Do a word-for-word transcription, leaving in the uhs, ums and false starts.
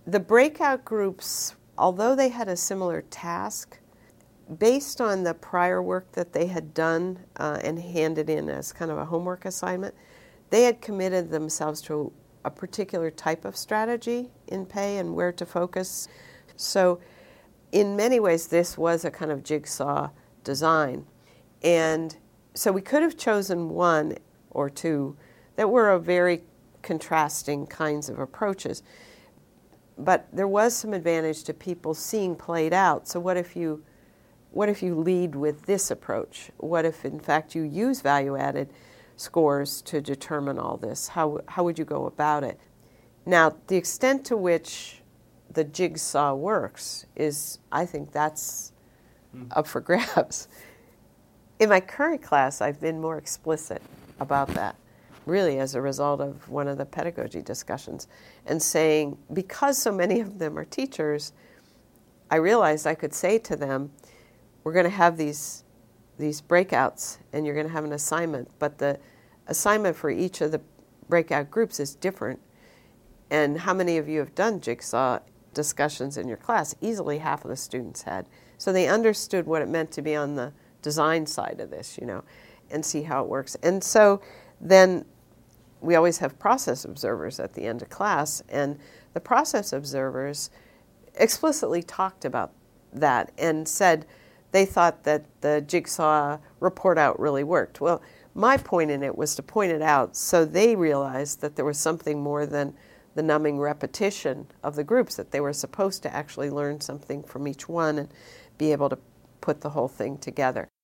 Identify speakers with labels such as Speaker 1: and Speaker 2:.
Speaker 1: The breakout groups, although they had a similar task, based on the prior work that they had done uh, and handed in as kind of a homework assignment, they had committed themselves to a particular type of strategy in P A Y and where to focus. So in many ways, this was a kind of jigsaw design. And so we could have chosen one or two that were a very contrasting kinds of approaches. But there was some advantage to people seeing played out. So what if you what if you lead with this approach? What if, in fact, you use value-added scores to determine all this? How how would you go about it? Now, the extent to which the jigsaw works is, I think that's mm. up for grabs. In my current class, I've been more explicit about that, really as a result of one of the pedagogy discussions, and saying, because so many of them are teachers, I realized I could say to them, we're going to have these these breakouts, and you're going to have an assignment, but the assignment for each of the breakout groups is different. And how many of you have done jigsaw discussions in your class? Easily half of the students had. So they understood what it meant to be on the design side of this, you know, and see how it works. And so then we always have process observers at the end of class, and the process observers explicitly talked about that and said they thought that the jigsaw report out really worked. Well, my point in it was to point it out so they realized that there was something more than the numbing repetition of the groups, that they were supposed to actually learn something from each one and be able to put the whole thing together.